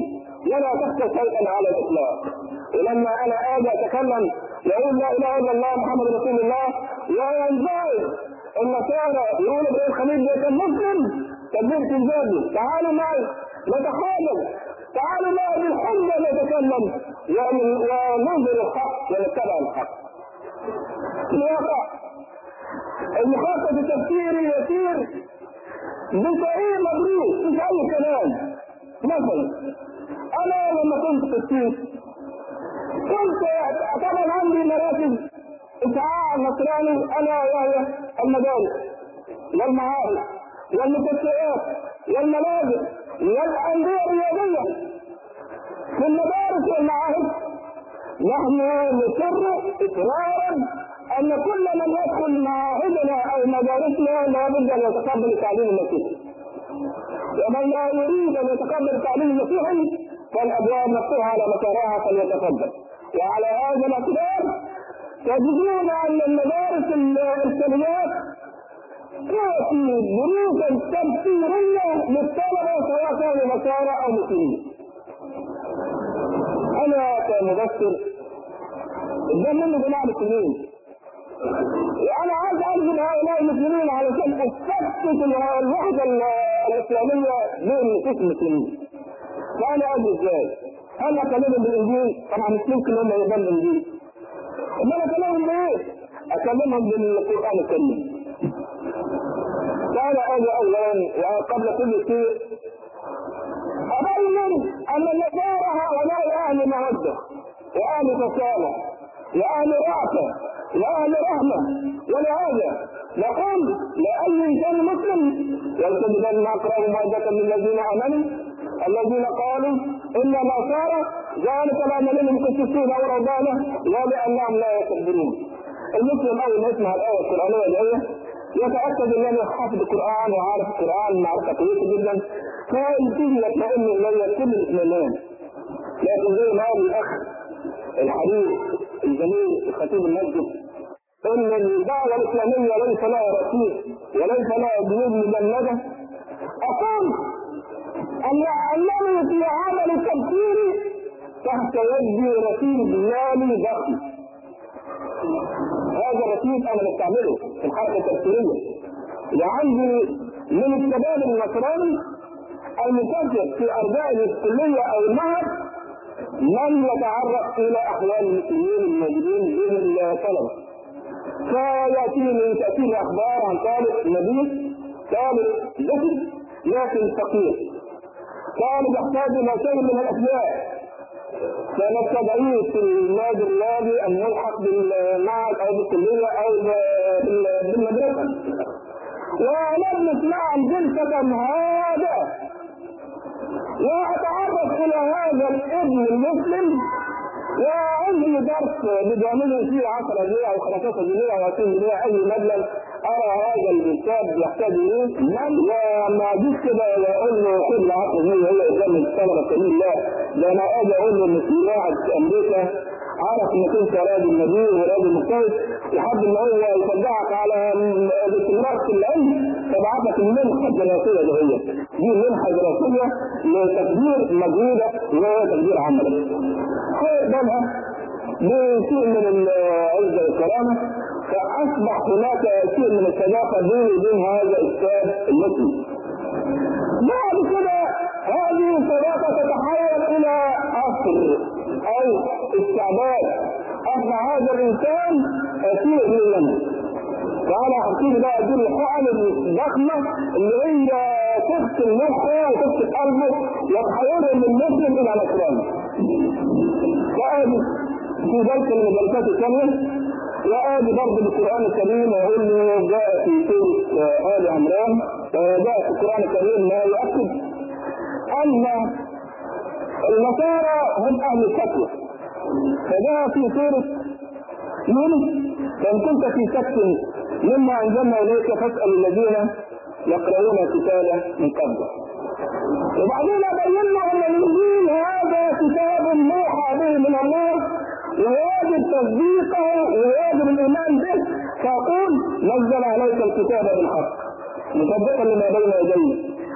ولا تخشى شيئا على الاطلاق. ولما انا اجي اتكلم يقول لا اله الا الله محمد رسول الله، وينزعج النصارى يقولوا ابراهيم خليل ده كان مسلم، تكبير تنزل، تعالوا معي نتحاول، تعالوا معي بالحجه نتكلم وننظر الحق ونتبع الحق. الواقع المخطط التفسيري يسير بشيء مدروس، مش اي كلام. مثلا انا لما كنت في السيس كنت طبعا عندي مراكز اشعاع نصراني، انا وهي المدارس والمعارض والمستشفيات والملاجئ والانديه الرياضيه. في المدارس والمعاهد نحن نصر اصرارا ان كل من يدخل معاهدنا او مدارسنا لابد ان يتقبل التعليم المسيحي، ومن لا يريد ان يتقبل التعليم المسيحي فالابواب مفتوحه على مسارها فليتقبل. وعلى هذا الاعتبار تجدون ان المدارس الاسلاميات تعطي دروسا تفسيريه للطلبه سواء كانوا نصارى او مسلمين. انا كمبشر قدام منه جماعه مسلمين، وانا عايز اعزم هؤلاء المسلمين علشان استثبت الوحده الاسلاميه بين المسلمين. فانا اقول ازاي؟ انا اكلمهم بالانجيل، طبعا مش ممكن هم يقبلوا الانجيل. اما انا اكلمهم بايه؟ اكلمهم بالقران الكريم. فانا اجي اولا وقبل كل شيء ابين ان النصارى هؤلاء اهل موده واهل تصالح واهل رأفه واهل رحمه، ولهذا نقول لاي انسان مسلم يلتزم اقرب موده من الذين امنوا الذين قالوا ان النصارى ذلك لان منهم قسيسين او رهبانه ولانهم لا يستكبرون. المسلم اول ما يسمع الايه القرانيه دي يتاكد انه حافظ القران وعارف القران معرفه كويسه جدا، فيبتدي يطمئن اليه كل الاطمئنان. لكن زي ما قال الاخ الحبيب الجميل خطيب المسجد ان الدعوه الاسلاميه ليس لها رصيد وليس لها جنود مجنده، اقول انني في عمل التفسير تحت يدي رصيد مالي ضخم. هذا الرصيد انا بستعمله في الحركه التفسيريه. وعندي من الشباب النصراني المنتشر في ارجاء الكليه او المعهد من يتعرف الى احوال المسلمين الموجودين بين الطلبه، تأتيني اخبار عن طالب نبيل، طالب ذكي لكن فقير، طالب يحتاج الى شيء من الاشياء، فنستدعيه في النادي الرياضي ان يلحق بالمعهد او بالكليه او بالمدرسه، ونجلس معا جلسه هادئه واتعرف الى هذا الابن المسلم. وعندي درس بجانبه فيه 10 جنيه او 15 جنيه او 20 جنيه اي مبلغ ارى هذا الانسان يحتاج اليه، وما اجيش كده واقول له خد ال 10 جنيه هي قدام الثمره سبيل الله. ده انا اجي اقول له ان في واحد في امريكا عرف انك انت راجل نبيل وراجل مجتهد لحد ما هو يشجعك على الاستمرار في العلم، فبعت لك المنحه الدراسيه دي منحه دراسيه لتقدير مجهودك وتقدير عملك. فاقبلها بشيء من العزه والكرامه، فاصبح هناك شيء من الصداقه بيني وبين هذا الاستاذ المسلم. بعد كده هذه الصداقه تتحول الى عصر او استعباد، اصبح هذا الانسان اسير للمن. فانا هبتدي بقى ادير الحقن الضخمه اللي هي تغسل مخه وتغسل قلبه وتحوله من مسلم الى نصراني. وادي في جلسه من الجلسات الثانيه وادي برضه بالقران الكريم واقول له جاء في سوره ال عمران، جاء في القران الكريم ما يؤكد ان النصارى هم اهل الفتوى. فجاء في سوره يونس فان كنت في شك مما انزلنا اليك فاسال الذين يقرؤون الكتاب من قبل. وبعدين ابين له ان الانجيل هذا كتاب موحى به من الله ويجب تصديقه ويجب الايمان به، فاقول نزل عليك الكتاب بالحق مصدقا لما بين يديه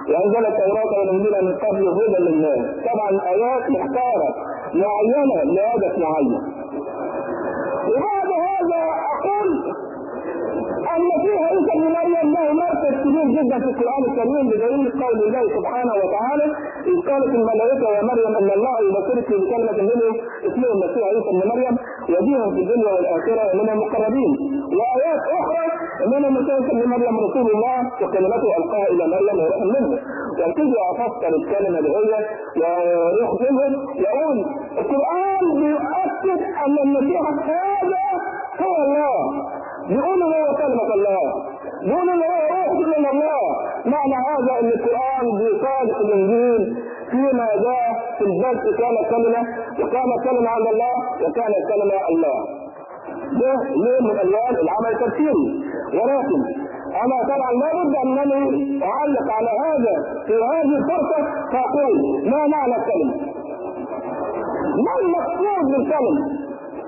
وانزل التوراة والانجيل من قبل هدى للناس. طبعا ايات مختارة معينة لهدف معين. وبعد هذا اقول ان فيها عيسى ابن مريم له مركز كبير جدا في القران الكريم بدليل قول الله سبحانه وتعالى اذ قالت الملائكه يا مريم ان الله يبشرك بكلمه منه اسمه المسيح عيسى ابن مريم وجيها في الدنيا والاخره ومن المقربين. وايات اخرى من المسيح ابن مريم رسول الله وكلمته القاها الى مريم وروح منه. وابتدي افسر الكلمه دهية ويخدمه يقول القران بيؤكد ان المسيح هذا هو الله، بيقولوا هو كلمة الله، بيقولوا هو روح من الله. معنى هذا ان القرآن بيقال في الانجيل فيما جاء في البدء كان كلمة وكان كلمة عند الله وكان كلمة الله. ده ليه من الوان العمل التفسيري. ولكن انا طبعا لا بد انني اعلق على هذا في هذه الفرصة فاقول ما معنى الكلمة؟ ما المقصود بالكلمة؟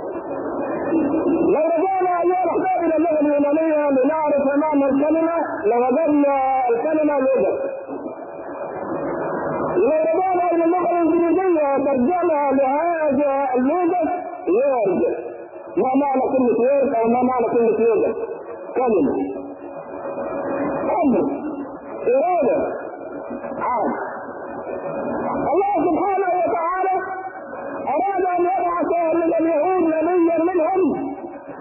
لو رجعنا ايها الاحباب الى اللغه اليونانيه لنعرف معنى الكلمه لوجدنا الكلمه لغه. لو رجعنا الى اللغه الانجليزيه ترجمه لهذا اللغه وورد. ما معنى كلمه وورد او ما معنى كلمه لغه؟ كلمه، امر، اراده، عام. الله سبحانه وتعالى اراد ان يبعث من اليهود نبيا منهم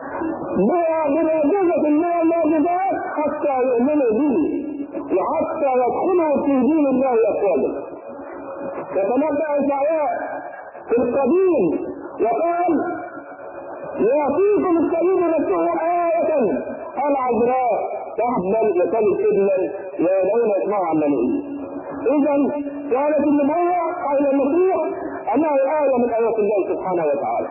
بمعجزة من المعجزات حتى يؤمنوا به وحتى يدخلوا في دين الله افواجا. فتنبأ إشعياء في القديم وقال يعطيكم السبيل مفتوح آية العذراء تحمل وتلد ابنا ويدعون اسمه عمانوئيل. إذا كانت النبوة حول المسيح أنها آية من آيات الله سبحانه وتعالى.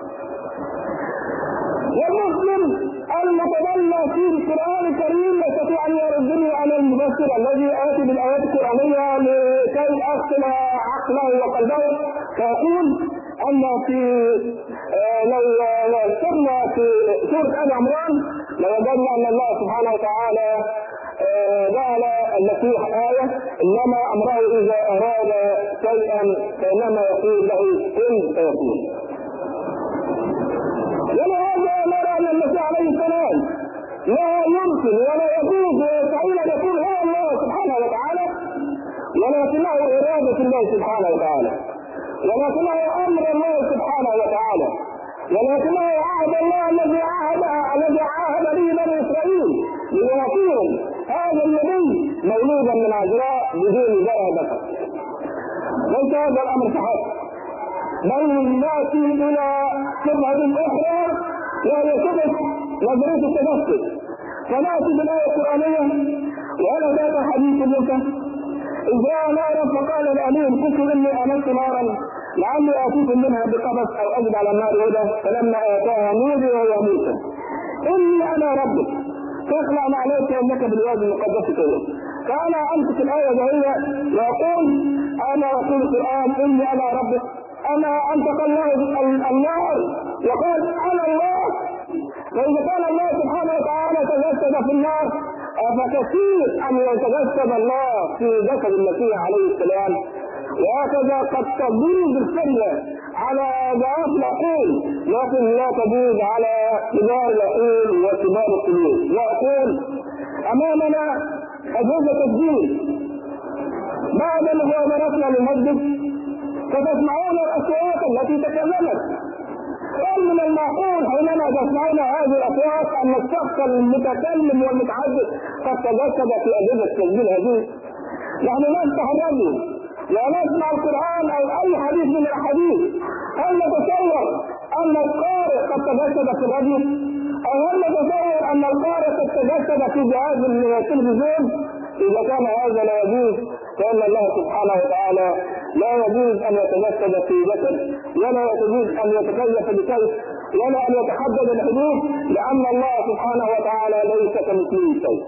والمسلم المتدلى في القرآن الكريم يستطيع أن يردني على المبشر الذي آتي بالآيات القرآنية لكي أغسل عقله وقلبه فيقول أن لو سرنا في سورة آل عمران لوجدنا أن الله سبحانه وتعالى جعل المسيح آية إنما أمره إذا أراد شيئا فإنما يقول له كن فيكون. ولهذا نرى أن المسيح عليه السلام لا يمكن ولا يجوز ويستحيل أن يكون هو الله سبحانه وتعالى، ولكنه إرادة الله سبحانه وتعالى، ولكنه أمر الله سبحانه وتعالى، ولكنه عهد الله الذي عاهد به بني إسرائيل ليعطيهم هذا النبي مولودا من عذراء بدون زرع بشر. ليس هذا الأمر فحسب، بل نأتي إلى شبهة أخرى وهي شبهة نظرية التجسد. فنأتي بالآية القرآنية وهذا ذات حديث موسى إذ رأى نارا فقال الأمين كفوا إني آنست نارا لعلي آتيكم منها بقبس أو أجد على النار هدى فلما آتاها نودي وهو موسى إني أنا ربك فاخلع نعليك إنك بالوادي المقدس طوى. فأنا أمسك الآية وهي وأقول أنا رسول القرآن إني أنا ربك. أنا أنطق الله النار وقال أنا الله. فإذا كان الله سبحانه وتعالى تجسد في النار فكثير أن يتجسد الله في جسد المسيح عليه السلام. وهكذا قد تجوز الكلمة على ضعاف العقول لكن لا تجوز على كبار العقول وكبار القلوب. يقول أمامنا أجهزة الدين بعد مغادرتنا للمسجد فتسمعون الأصوات التي تكلمت. قال من المعقول حينما تسمعون هذه الأصوات أن الشخص المتكلم والمتحدث قد تجسد في أجهزة التسجيل هذه. نحن نفتح الراديو ونسمع القرآن أو أي حديث من الأحاديث، هل نتصور أن القارئ قد تجسد في الراديو؟ أو هل نتصور أن القارئ قد تجسد في جهاز التلفزيون؟ إذا كان هذا لا يجوز فإن الله سبحانه وتعالى لا يجوز أن يتجسد في جسد ولا يجوز أن يتكيف بكيف ولا أن يتحدد الحدود لأن الله سبحانه وتعالى ليس كمثله شيء.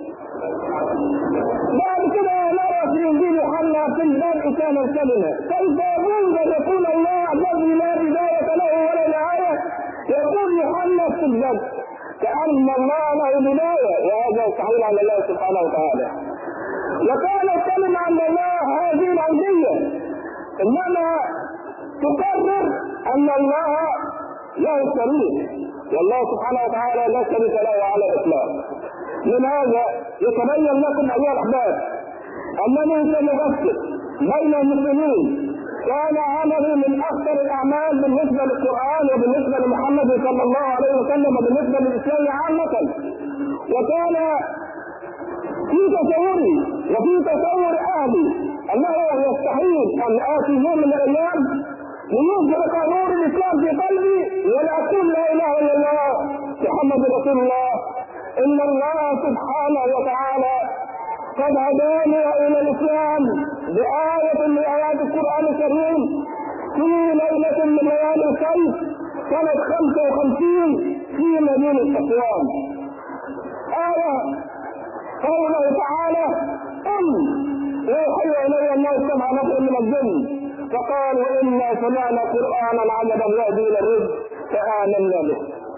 بعد كده نرى في إنجيل يوحنا في البدء كان الكلمة. كيف يجوز أن يكون الله الذي لا بداية له ولا نهاية يقول يوحنا في البدء كأن الله له بداية وهذا يستحيل على الله سبحانه وتعالى. وكان الكلمة عند الله هذه العبودية، إنما تقرر أن الله له شريك، والله سبحانه وتعالى لا شريك له على الإطلاق. من هذا يتبين لكم أيها الأحباب أنني سنبسط بين المسلمين كان عمله من أكثر الأعمال بالنسبة للقرآن وبالنسبة لمحمد صلى الله عليه وسلم وبالنسبة للإسلام عامة. وكان في تصوري وفي تصور أهلي أنه يستحيل أن آتي يوم من الأيام ليظهر قانون الإسلام في قلبي ولا أقول لا إله إلا الله محمد رسول الله. إن الله سبحانه وتعالى قد هداني إلى الإسلام بآية من آيات القرآن الكريم في ليلة من ليالي الصيف سنة 55 في مدينة أسوان. آية قوله تعالى: قل أوحي إلي أنه سمع نفر من الجن فقالوا إنا سمعنا قرآنا عجبا يهدي إلى الرشد فآمنا به.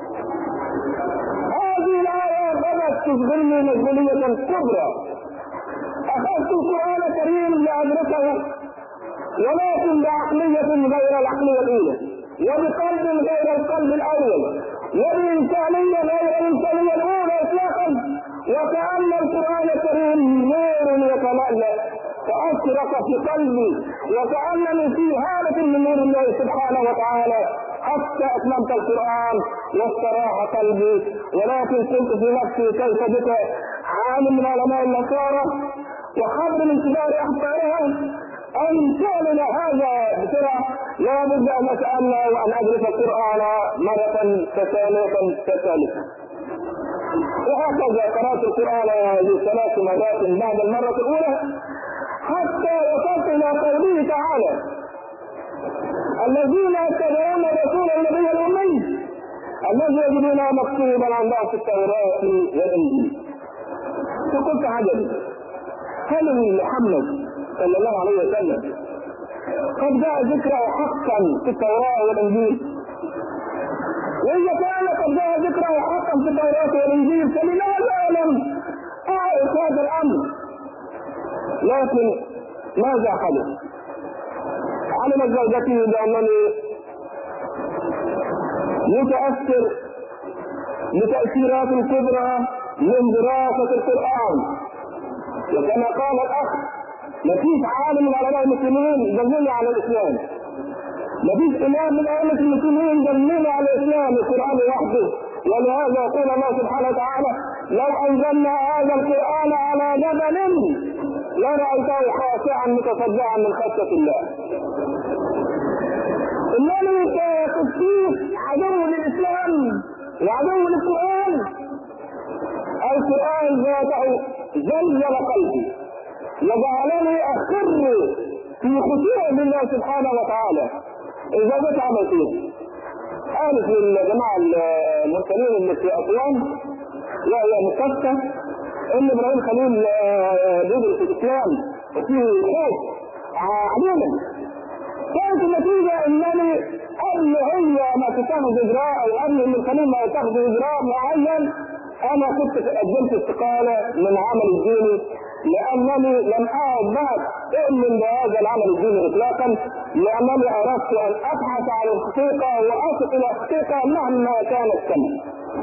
هذه الآية بدأت تشغلني مشغولية كبرى. أخذت القرآن الكريم لأدرسه ولكن بعقلية غير العقلية الأولى، وبقلب غير القلب الأول، وبإنسانية غير الإنسانية الأولى إطلاقا، وكأن القرآن الكريم نور يتلألأ فأشرق في قلبي وكأنني في هالة من نور الله سبحانه وتعالى حتى أتممت القرآن واستراح قلبي. ولكن كنت في نفسي كيف بك عالم من علماء النصارى وحبر من كبار أحبارها أن تعلن هذا بسرعة، لا بد أن أتأنى وأن أدرس القرآن مرة كثالثة. وهكذا قرأت القرآن هذه 3 مرات بعد المرة الأولى حتى وصلت إلى قوله تعالى: الذين يتبعون رسول النبي الأمي الذي يجدونه مكتوبا عندهم في التوراة والإنجيل. فقلت عجبا، هل محمد صلى الله عليه وسلم قد جاء ذكره حقا في التوراة والإنجيل؟ وإذا كان قد جاء ذكره حقا في التوراة والإنجيل فلماذا لم أعرف هذا الأمر؟ لكن ماذا حدث؟ علمت زوجتي بأنني متأثر بتأثيرات كبرى من دراسة القرآن. وكما قال الأخ، مفيش عالم من علماء المسلمين دلني على الإسلام، مفيش إمام من أئمة المسلمين دلني على الإسلام، القرآن وحده. ولهذا يقول الله سبحانه وتعالى: لو أنزلنا هذا القرآن على جبل لرأيته خاشعا متصدعا من خشية الله. إنني كقسيس عدو للإسلام وعدو للقرآن. القرآن ذاته زلزل قلبي وجعلني أخر في خشوع بالله سبحانه وتعالى. إذا جيت عمل فيه قالت للجماعة المرسلين اللي في أسوان وهي مكتة إن إبراهيم خليل بيدرس الإسلام وفيه خوف عموما. كانت النتيجة إنني قبل هي ما تتخذ إجراء أو قبل من خليل ما يتخذ إجراء معين أنا كنت قدمت استقالة من عمل الديني، لأنني لم أعد بعد أؤمن بهذا العمل الديني إطلاقا، لأنني أردت أن أبحث عن الحقيقة وأصل إلى الحقيقة مهما كانت كم.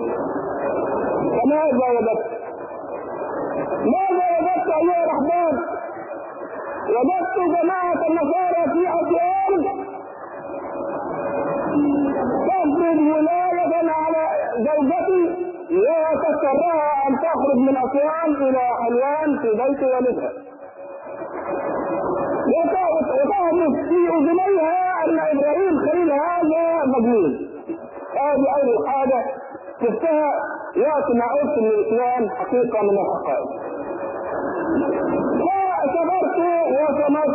فماذا وجدت؟ ماذا وجدت أيها الأحباب؟ وجدت جماعة النصارى في أسوان تفرض ولاية على زوجتي وتسرها أن تخرج من أسوان إلى حلوان في بيت والدها، وتعرف في أذنيها أن إبراهيم خليل هذا مجنون. هذه أول حاجة شفتها وقت ما عرفت من الإسلام حقيقة من الحقائق. وصبرت وصمت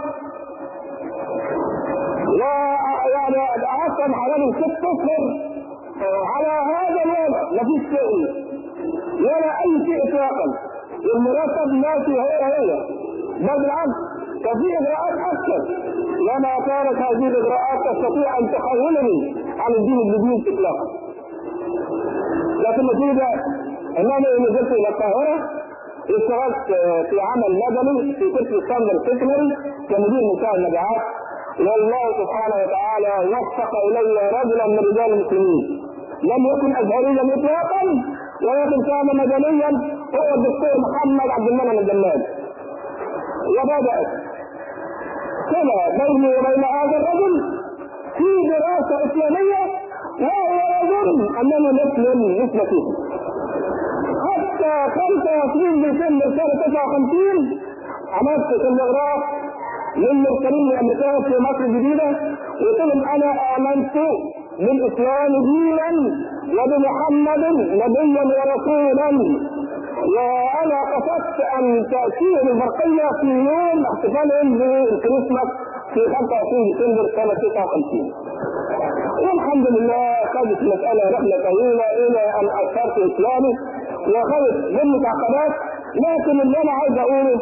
ويعني أعطم حوالي 6 أشهر على هذا الوضع، لا في شيء ولا أي شيء إطلاقا. المرتب ماشي هي بل بالعكس ففي إجراءات أكثر، وما كانت هذه الإجراءات تستطيع أن تحولني عن الدين الجديد إطلاقا. لكن النتيجة أنني نزلت إلى القاهرة اشتغلت في عمل مدني في قسم السمر التكنولي كمدير مساعد المبيعات، والله سبحانه وتعالى وفق الي رجلا من رجال المسلمين لم يكن ازهريا اطلاقا، ولكن كان مدنيا، هو الدكتور محمد عبد المنعم الجمال. وبدات كده بيني وبين هذا الرجل في دراسه اسلاميه، وهو يظن انني مسلم مثل فيه. حتى 25 ديسمبر سنه 59 عملت تلغراف للمرسلين الامريكان في مصر الجديده، وقلت لهم انا امنت بالاسلام دينا وبمحمد نبيا ورسولا، وانا قصدت ان تاتي البرقيه في يوم احتفالهم بالكريسماس في 25 ديسمبر سنه 59. والحمد لله خدت المساله رحله طويله الى ان اثرت اسلامي وخدت مني تعقيدات، لكن اللي انا عايز اقوله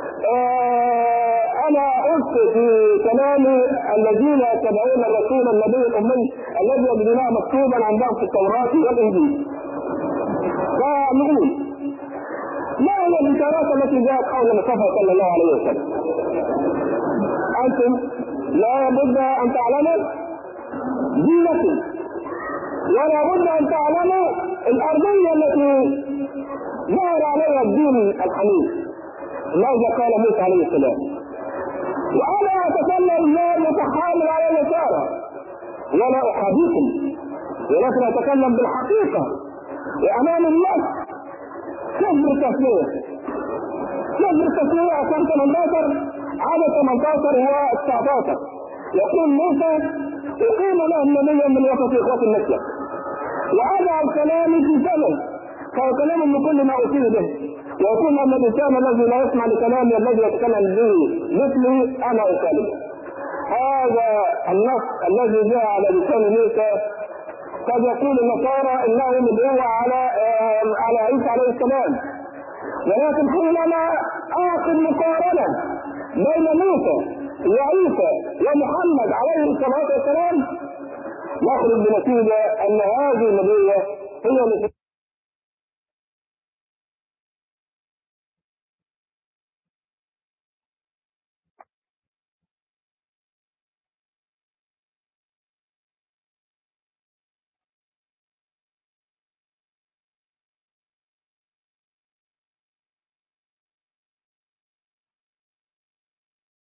انا قلت في كلامي الذين يتبعون الرسول النبي الامي الذي يجدونه مكتوبا عندهم في التوراه والانجيل. فنقول ما هي البشارات التي جاءت حول المصطفى صلى الله عليه وسلم؟ انتم لا بد ان تعلموا دينكم، ولا بد ان تعلموا الارضيه التي ظهر عليها الدين الحنيف. ماذا قال موسى عليه السلام؟ وانا اتكلم لا متحامل على النصارى ولا احاديكم، ولكن اتكلم بالحقيقه وامام الناس. سفر التثنيه عشان 18 عدد 18 هو 19 يقول موسى اقيم لهم نبيا من وسط اخوه المسلك واجعل كلامي في فمه فكلام من كل ما اوتيه به، ويكون ان الانسان الذي لا يسمع لكلامي الذي يتكلم به مثلي انا اكلمه. هذا النص الذي جاء على لسان موسى. قد يقول النصارى انه مدعو على عيسى عليه السلام، ولكن حينما اخذ مقارنه بين موسى وعيسى ومحمد عليه الصلاه والسلام نخرج بنتيجه ان هذه النبوه هي